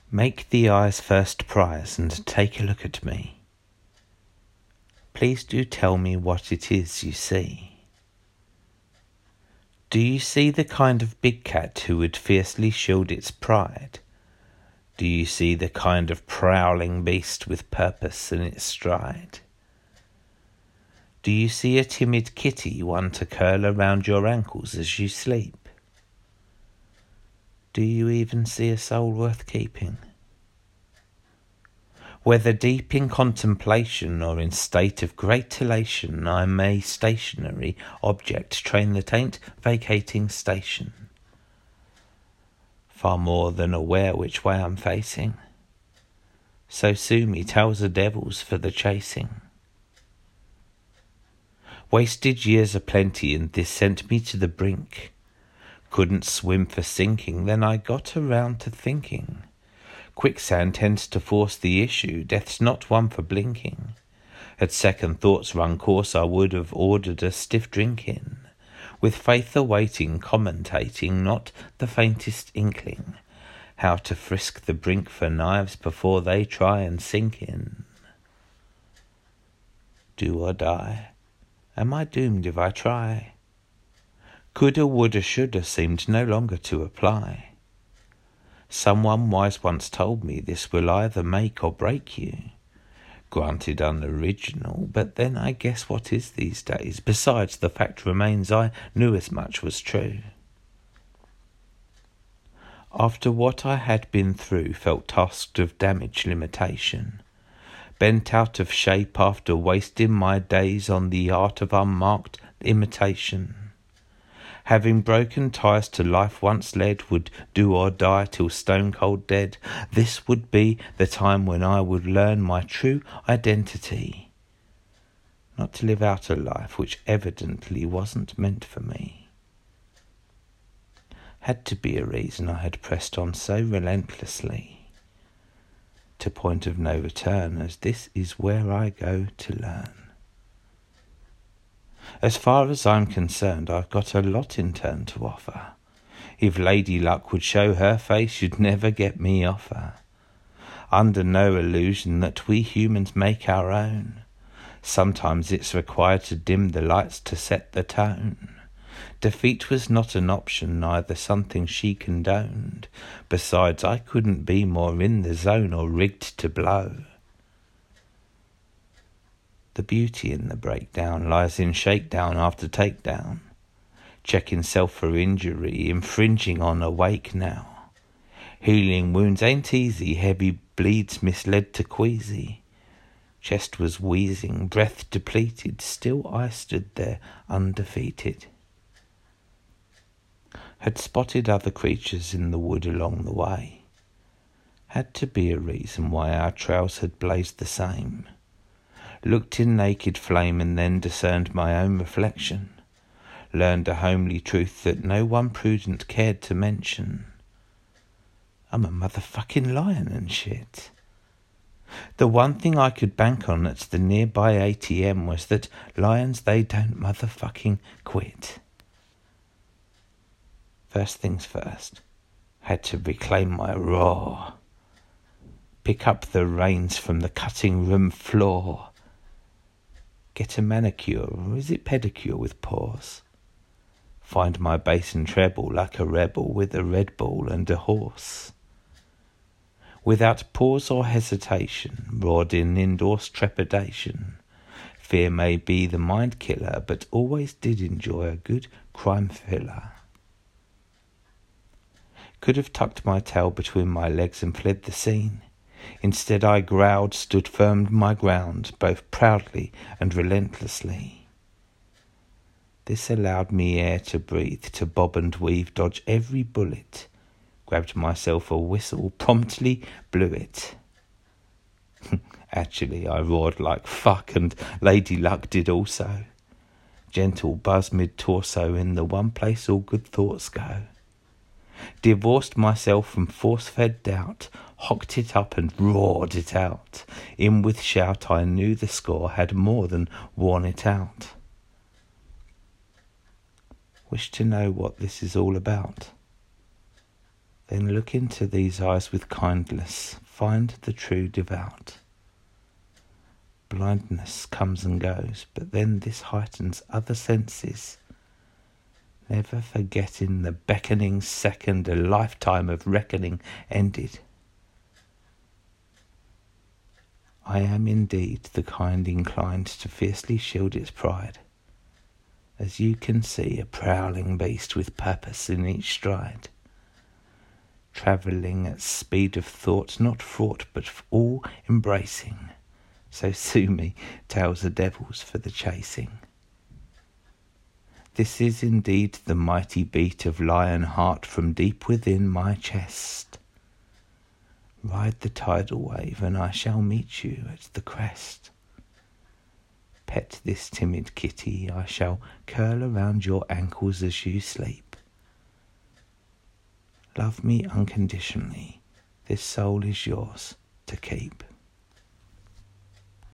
Make the eyes first prize and take a look at me. Please do tell me what it is you see. Do you see the kind of big cat who would fiercely shield its pride? Do you see the kind of prowling beast with purpose in its stride? Do you see a timid kitty, one to curl around your ankles as you sleep? Do you even see a soul worth keeping? Whether deep in contemplation or in state of great elation, I may stationary object train that ain't vacating station. Far more than aware which way I'm facing, so sue me tells the devils for the chasing. Wasted years aplenty, and this sent me to the brink. Couldn't swim for sinking, then I got around to thinking. Quicksand tends to force the issue, death's not one for blinking. Had second thoughts run course, I would have ordered a stiff drink in. With faith awaiting, commentating, not the faintest inkling, how to frisk the brink for knives before they try and sink in. Do or die? Am I doomed if I try? Coulda, woulda, shoulda seemed no longer to apply. Someone wise once told me this will either make or break you. Granted unoriginal, but then I guess what is these days? Besides, the fact remains I knew as much was true. After what I had been through, felt tasked of damage limitation. Bent out of shape after wasting my days on the art of unmarked imitation. Having broken ties to life once led, would do or die till stone cold dead. This would be the time when I would learn my true identity. Not to live out a life which evidently wasn't meant for me. Had to be a reason I had pressed on so relentlessly. To point of no return, as this is where I go to learn. As far as I'm concerned, I've got a lot in turn to offer. If Lady Luck would show her face, you'd never get me off her. Under no illusion that we humans make our own. Sometimes it's required to dim the lights to set the tone. Defeat was not an option, neither something she condoned. Besides, I couldn't be more in the zone or rigged to blow. The beauty in the breakdown lies in shakedown after takedown. Checking self for injury, infringing on awake now. Healing wounds ain't easy, heavy bleeds misled to queasy. Chest was wheezing, breath depleted, still I stood there undefeated. Had spotted other creatures in the wood along the way. Had to be a reason why our trails had blazed the same. Looked in naked flame and then discerned my own reflection. Learned a homely truth that no one prudent cared to mention. I'm a motherfucking lion and shit. The one thing I could bank on at the nearby ATM was that lions, they don't motherfucking quit. First things first, had to reclaim my roar. Pick up the reins from the cutting room floor. Get a manicure, or is it pedicure with paws? Find my bass and treble like a rebel with a Red Bull and a horse. Without pause or hesitation, roared in endorsed trepidation. Fear may be the mind killer, but always did enjoy a good crime filler. Could have tucked my tail between my legs and fled the scene. Instead I growled, stood firm my ground, both proudly and relentlessly. This allowed me air to breathe, to bob and weave, dodge every bullet. Grabbed myself a whistle, promptly blew it. Actually, I roared like fuck, and Lady Luck did also. Gentle buzz mid-torso in the one place all good thoughts go. Divorced myself from force-fed doubt, hocked it up and roared it out. In with shout, I knew the score had more than worn it out. Wish to know what this is all about? Then look into these eyes with kindness, find the true devout. Blindness comes and goes, but then this heightens other senses, never forgetting the beckoning second a lifetime of reckoning ended. I am indeed the kind inclined to fiercely shield its pride, as you can see a prowling beast with purpose in each stride, travelling at speed of thought, not fraught but all embracing. So sue me, tails are devils for the chasing. This is indeed the mighty beat of lion heart from deep within my chest. Ride the tidal wave and I shall meet you at the crest. Pet this timid kitty, I shall curl around your ankles as you sleep. Love me unconditionally, this soul is yours to keep.